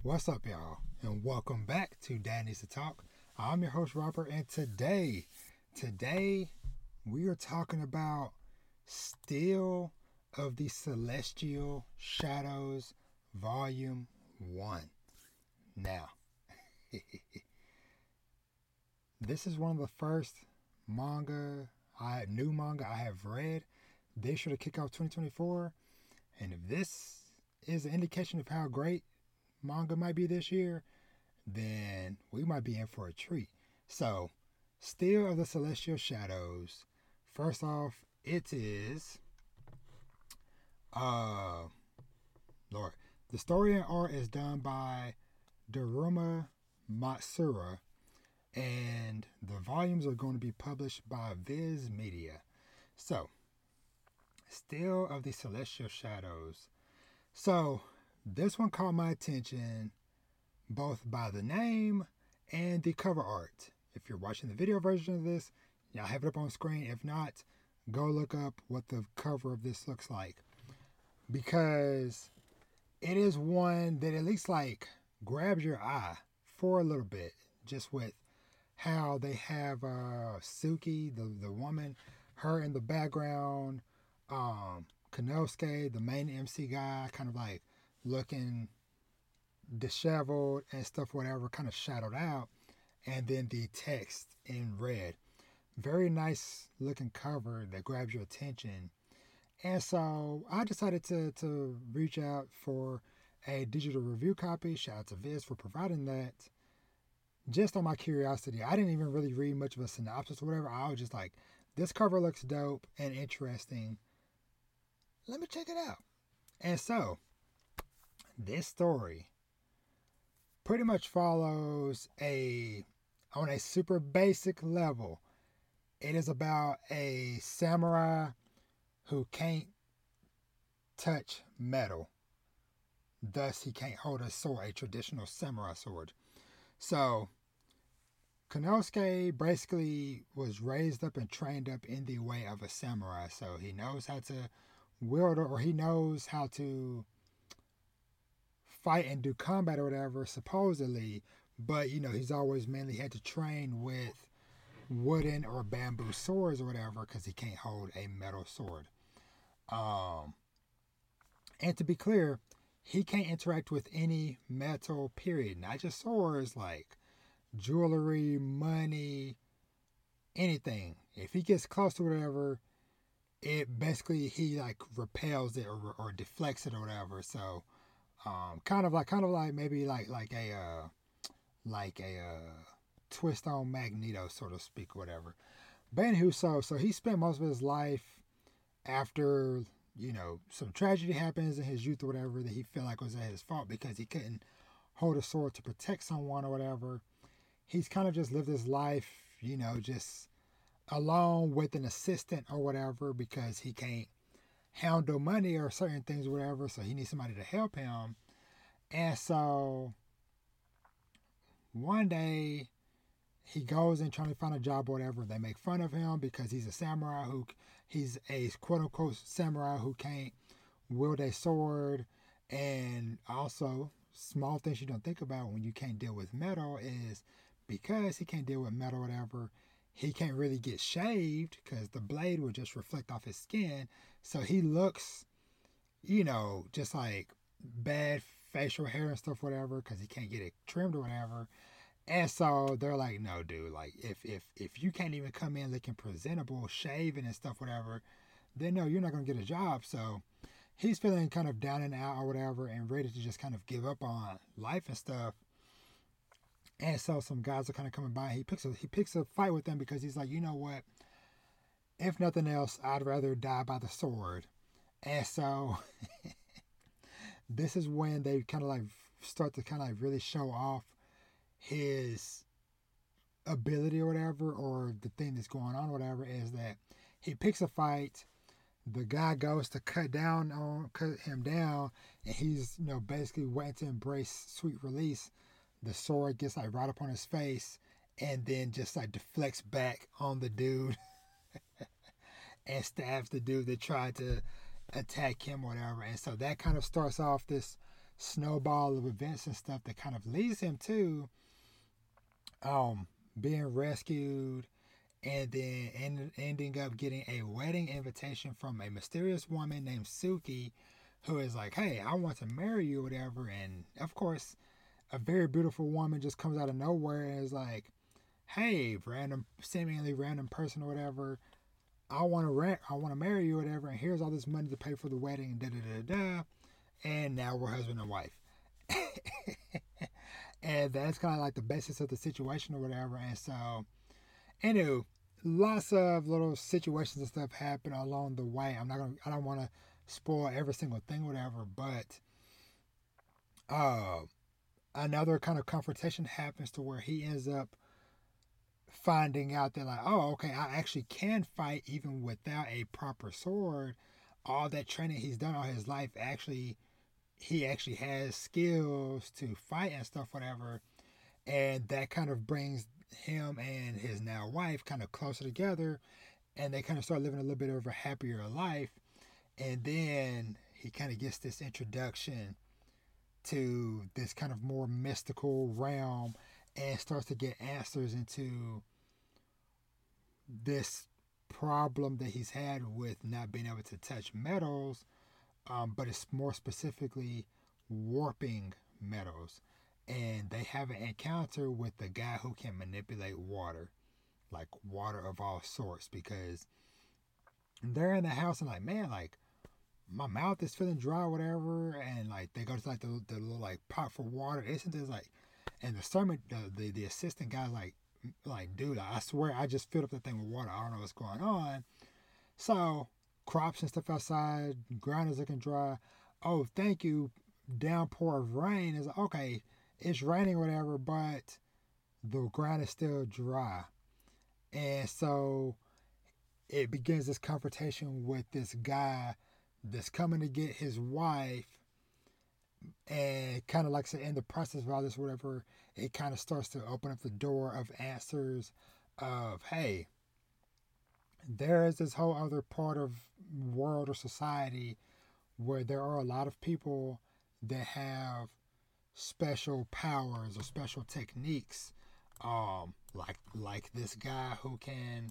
What's up, y'all? And welcome back to Dad Needs to Talk. I'm your host, Robert, and today we are talking about Still of the Celestial Shadows, Volume 1. Now, this is one of the first new manga I have read this year to kick off 2024. And if this is an indication of how great manga might be this year, then we might be in for a treat. So, Still of the Celestial Shadows. First off, it is Lord. The story and art is done by Daruma Matsura, and the volumes are going to be published by Viz Media. So, Still of the Celestial Shadows. So, this one caught my attention both by the name and the cover art. If you're watching the video version of this, I have it up on screen. If not, go look up what the cover of this looks like. Because it is one that at least grabs your eye for a little bit. Just with how they have Suki, the woman, her in the background, Konosuke, the main MC guy, kind of looking disheveled and stuff, whatever, kind of shadowed out, and then the text in red. Very nice looking cover that grabs your attention. And so I decided to reach out for a digital review copy. Shout out to Viz for providing that. Just on my curiosity, I didn't even really read much of a synopsis or whatever. I was just like, this cover looks dope and interesting. Let me check it out. And so, this story pretty much follows on a super basic level. It is about a samurai who can't touch metal. Thus, he can't hold a sword, a traditional samurai sword. So, Konosuke basically was raised up and trained up in the way of a samurai. So, he knows how to wield, or he knows how to fight and do combat or whatever, supposedly, but he's always mainly had to train with wooden or bamboo swords or whatever because he can't hold a metal sword. And to be clear, he can't interact with any metal, period. Not just swords, like jewelry, money, anything. If he gets close to whatever, it basically he repels it or deflects it or whatever. So kind of like maybe like a twist on Magneto, so to speak, whatever. But anywho, so he spent most of his life after some tragedy happens in his youth or whatever that he felt like was at his fault because he couldn't hold a sword to protect someone or whatever. He's kind of just lived his life, just alone with an assistant or whatever because he can't handle money or certain things or whatever, so he needs somebody to help him. And so one day he goes and trying to find a job or whatever. They make fun of him because he's a samurai he's a quote unquote samurai who can't wield a sword. And also, small things you don't think about when you can't deal with metal is because he can't deal with metal or whatever, he can't really get shaved because the blade will just reflect off his skin. So he looks, just like bad facial hair and stuff, whatever, because he can't get it trimmed or whatever. And so they're like, no, dude, if you can't even come in looking presentable, shaving and stuff, whatever, then no, you're not going to get a job. So he's feeling kind of down and out or whatever and ready to just kind of give up on life and stuff. And so some guys are kind of coming by. He picks a fight with them because he's like, you know what? If nothing else, I'd rather die by the sword. And so this is when they kind of start to kind of really show off his ability or whatever, or the thing that's going on or whatever, is that he picks a fight. The guy goes to cut him down, and he's basically waiting to embrace sweet release. The sword gets right up on his face, and then just deflects back on the dude and stabs the dude that tried to attack him or whatever. And so that kind of starts off this snowball of events and stuff that kind of leads him to being rescued, and then ending up getting a wedding invitation from a mysterious woman named Suki, who is like, hey, I want to marry you, whatever. And of course, a very beautiful woman just comes out of nowhere and is like, hey, seemingly random person or whatever, I want to marry you, whatever, and here's all this money to pay for the wedding, and da da da da. And now we're husband and wife. And that's kind of like the basis of the situation or whatever. And so, anyway, lots of little situations and stuff happen along the way. I don't want to spoil every single thing, whatever, but uh, another kind of confrontation happens to where he ends up finding out that, like, oh, okay, I actually can fight even without a proper sword. All that training he's done all his life, he actually has skills to fight and stuff, whatever. And that kind of brings him and his now wife kind of closer together, and they kind of start living a little bit of a happier life. And then he kind of gets this introduction to this kind of more mystical realm and starts to get answers into this problem that he's had with not being able to touch metals, but it's more specifically warping metals. And they have an encounter with the guy who can manipulate water, like water of all sorts, because they're in the house and like, man, like my mouth is feeling dry, whatever, and like they go to like the little like pot for water. Isn't this like, and the sermon, the assistant guy's like, dude, I swear I just filled up that thing with water. I don't know what's going on. So crops and stuff outside, ground is looking dry. Oh, thank you. Downpour of rain is okay. It's raining, whatever, but the ground is still dry, and so it begins this confrontation with this guy that's coming to get his wife, and kind of like I said, in the process of all this, whatever, it kind of starts to open up the door of answers of, hey, there is this whole other part of world or society where there are a lot of people that have special powers or special techniques, like this guy who can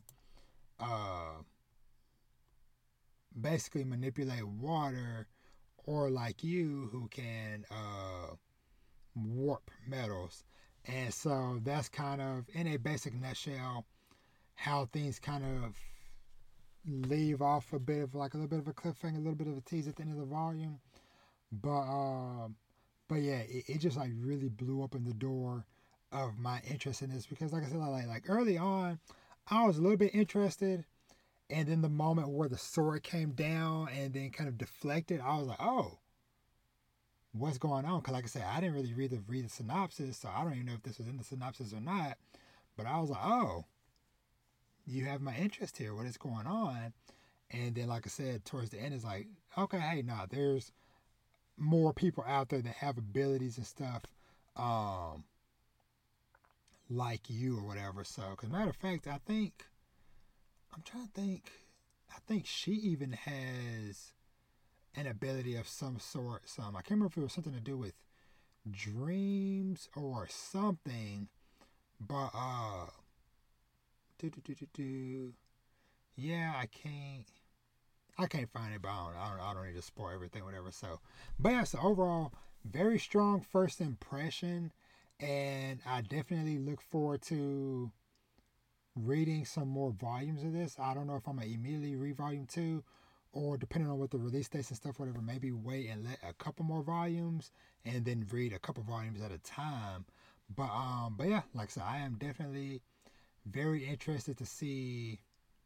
basically manipulate water, or like you who can warp metals. And so that's kind of, in a basic nutshell, how things kind of leave off a bit of like a little bit of a cliffhanger, a little bit of a tease at the end of the volume. But yeah, it just like really blew open the door of my interest in this, because like I said, like early on, I was a little bit interested, and then the moment where the sword came down and then kind of deflected, I was like, oh, what's going on? Because like I said, I didn't really read the synopsis, so I don't even know if this was in the synopsis or not. But I was like, oh, you have my interest here. What is going on? And then, like I said, towards the end, it's like, okay, hey, nah, there's more people out there that have abilities and stuff, like you or whatever. So, because matter of fact, I'm trying to think. I think she even has an ability of some sort. I can't remember if it was something to do with dreams or something. But do do do do do. Yeah, I can't find it, but I don't need to spoil everything, whatever. So, but yeah, so overall, very strong first impression, and I definitely look forward to reading some more volumes of this. I don't know if I'm gonna immediately read volume 2, or depending on what the release dates and stuff, whatever, maybe wait and let a couple more volumes and then read a couple volumes at a time. But yeah, like I said, I am definitely very interested to see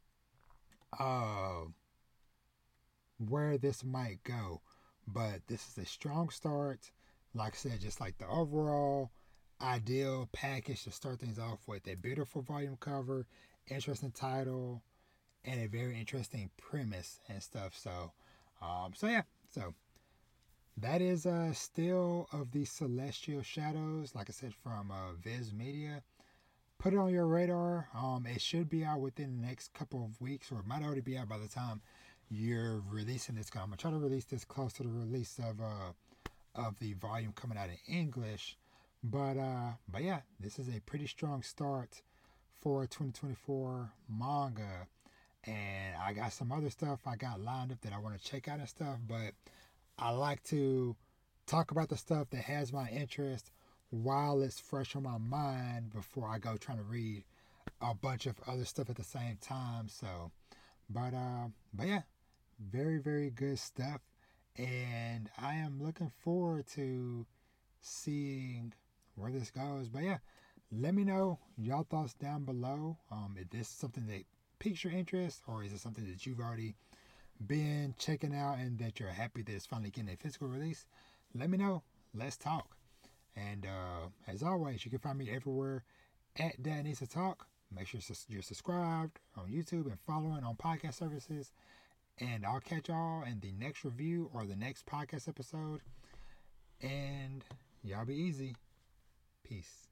uh where this might go. But this is a strong start. Like I said, just like the overall ideal package to start things off with: a beautiful volume cover, interesting title, and a very interesting premise and stuff. So yeah, so that is still of the Celestial Shadows. Like I said, from Viz Media. Put it on your radar. It should be out within the next couple of weeks, or it might already be out by the time you're releasing this. I'm gonna try to release this close to the release of the volume coming out in English. But yeah, this is a pretty strong start for 2024 manga. And I got some other stuff I got lined up that I want to check out and stuff, but I like to talk about the stuff that has my interest while it's fresh on my mind before I go trying to read a bunch of other stuff at the same time. So, but yeah, very very good stuff, and I am looking forward to seeing where this goes. But yeah, let me know y'all thoughts down below. If this is something that piques your interest, or is it something that you've already been checking out and that you're happy that it's finally getting a physical release? Let me know. Let's talk. And as always, you can find me everywhere at Dad Needs to Talk. Make sure you're subscribed on YouTube and following on podcast services. And I'll catch y'all in the next review or the next podcast episode. And y'all be easy. Peace.